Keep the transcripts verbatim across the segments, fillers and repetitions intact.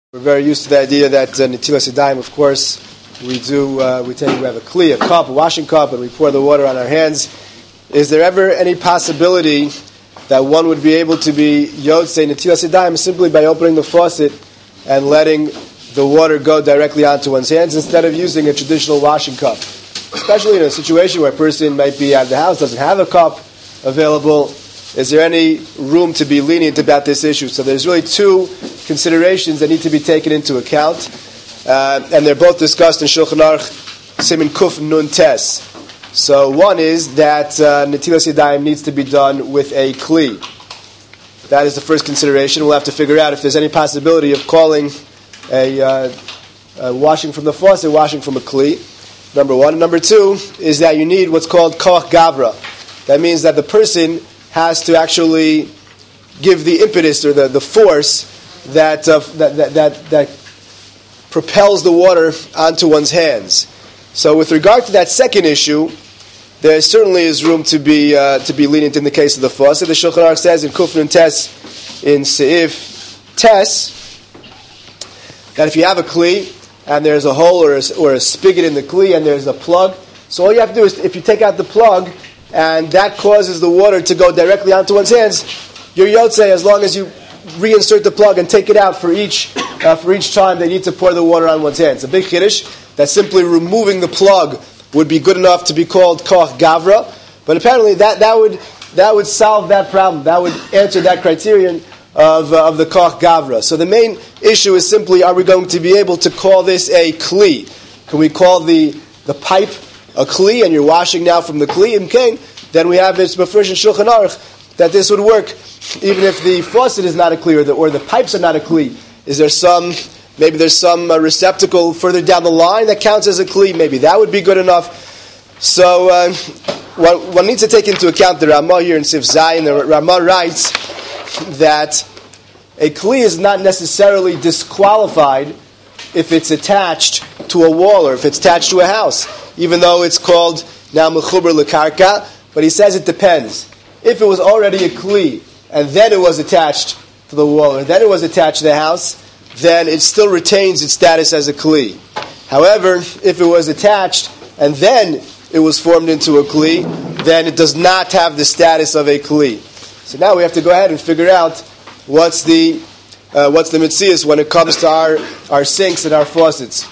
We're very used to the idea that uh, Netilas Yadayim, of course, we do, uh, we take, we have a kli, a cup, a washing cup, and we pour the water on our hands. Is there ever any possibility that one would be able to be Yotzei Netilas Yadayim simply by opening the faucet and letting the water go directly onto one's hands instead of using a traditional washing cup? Especially in a situation where a person might be out of the house, doesn't have a cup available. Is there any room to be lenient about this issue? So there's really two considerations that need to be taken into account, uh, and they're both discussed in Shulchan Aruch Siman Kuf Nun Tes. So one is that uh, Netilas Yadayim needs to be done with a kli. That is the first consideration. We'll have to figure out if there's any possibility of calling a, uh, a washing from the faucet, washing from a kli. Number one. Number two is that you need what's called koach gavra. That means that the person has to actually give the impetus or the, the force that, uh, that, that that that propels the water onto one's hands. So, with regard to that second issue, there certainly is room to be uh, to be lenient in the case of the faucet. The Shulchan Aruch says in Kuf Nun Tes in Seif Tes that if you have a kli and there's a hole or a, or a spigot in the kli and there's a plug, so all you have to do is if you take out the plug and that causes the water to go directly onto one's hands, you're Yotzei as long as you reinsert the plug and take it out for each uh, for each time they need to pour the water on one's hands. A big chiddush that simply removing the plug would be good enough to be called koach gavra, but apparently that, that would that would solve that problem. That would answer that criterion of uh, of the koach gavra. So the main issue is simply: are we going to be able to call this a kli? Can we call the the pipe a kli, and you're washing now from the kli, imkain, then we have this mafresh in Shulchan Aruch that this would work, even if the faucet is not a kli or the, or the pipes are not a kli. Is there some, maybe there's some uh, receptacle further down the line that counts as a kli? Maybe that would be good enough. So uh, one, one needs to take into account the Ramah here in Sif Zayin. The Ramah writes that a kli is not necessarily disqualified if it's attached to a wall or if it's attached to a house, even though it's called now mechuber lekarka. But he says it depends. If it was already a kli and then it was attached to the wall or then it was attached to the house, then it still retains its status as a kli. However, if it was attached and then it was formed into a kli, then it does not have the status of a kli. So now we have to go ahead and figure out what's the uh, what's the mitzias when it comes to our, our sinks and our faucets.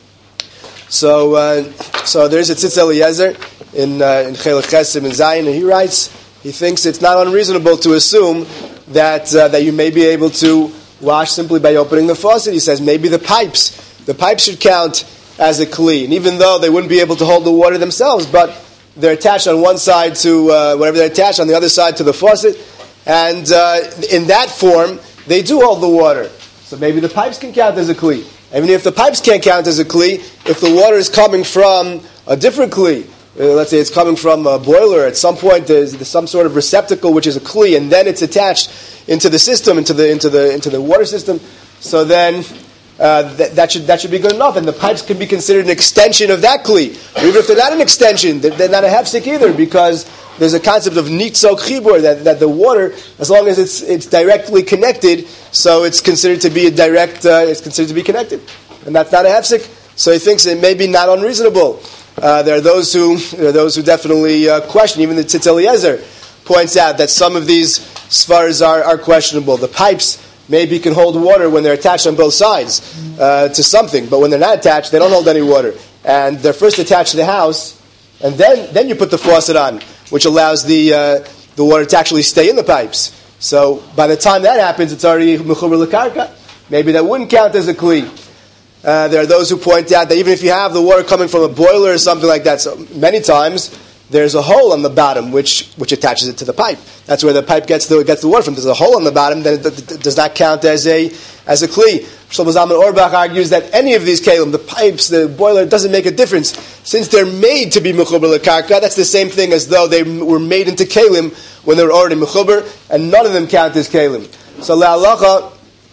So, uh, so there's a Tzitz Eliezer in uh, in Chelek Chesim in Zayin, and he writes, he thinks it's not unreasonable to assume that uh, that you may be able to wash simply by opening the faucet. He says maybe the pipes, the pipes should count as a kli, and even though they wouldn't be able to hold the water themselves, but they're attached on one side to uh, whatever they're attached on the other side to the faucet, and uh, in that form they do hold the water. So maybe the pipes can count as a kli. Even if the pipes can't count as a kli, if the water is coming from a different kli, uh, let's say it's coming from a boiler, at some point there's, there's some sort of receptacle which is a kli, and then it's attached into the system, into the into the into the water system. So then uh, th- that should that should be good enough, and the pipes can be considered an extension of that kli. Or even if they're not an extension, they're, they're not a hefsek either, because there's a concept of nitzok chibur, that, that the water, as long as it's it's directly connected, so it's considered to be a direct, uh, it's considered to be connected, and that's not a hefsek. So he thinks it may be not unreasonable. Uh, there are those who there are those who definitely uh, question. Even the Tzitz Eliezer points out that some of these svaras are, are questionable. The pipes maybe can hold water when they're attached on both sides uh, to something, but when they're not attached, they don't hold any water, and they're first attached to the house, and then then you put the faucet on, which allows the uh, the water to actually stay in the pipes. So by the time that happens, it's already mechuber lekarka. Maybe that wouldn't count as a kli. Uh, there are those who point out that even if you have the water coming from a boiler or something like that, so many times there's a hole on the bottom which which attaches it to the pipe. That's where the pipe gets the gets the water from. There's a hole on the bottom, then it, it does not count as a as a kli. Shlomo Zalman Auerbach argues that any of these kelim, the pipes, the boiler, doesn't make a difference. Since they're made to be mechuber lekarka, that's the same thing as though they were made into kelim when they were already mechuber, and none of them count as kelim. So le'alacha,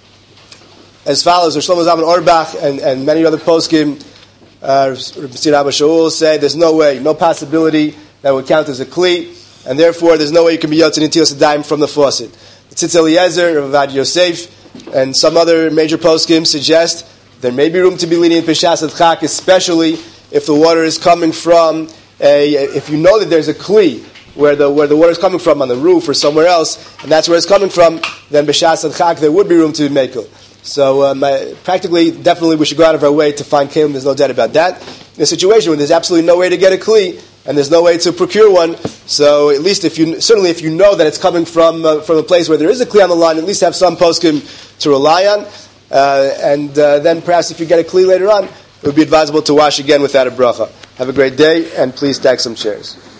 as follows, Shlomo Zalman Auerbach and, and many other poskim, uh, Rabbi Abba Shaul say there's no way, no possibility that would count as a kli, and therefore there's no way you can be Yotzei Netilas Yadayim from the faucet. The Tzitz Eliezer, Rav Avad Yosef, and some other major poskim suggest there may be room to be lenient b'shas adchak, especially if the water is coming from a, if you know that there's a kli where the where the water is coming from on the roof or somewhere else, and that's where it's coming from, then b'shas adchak there would be room to be mekel. So um, I, practically, definitely we should go out of our way to find kelim, there's no doubt about that. In a situation where there's absolutely no way to get a kli, and there's no way to procure one, so at least if you, certainly if you know that it's coming from uh, from a place where there is a kli on the line, at least have some poskim to rely on, uh, and uh, then perhaps if you get a kli later on, it would be advisable to wash again without a bracha. Have a great day, and please stack some chairs.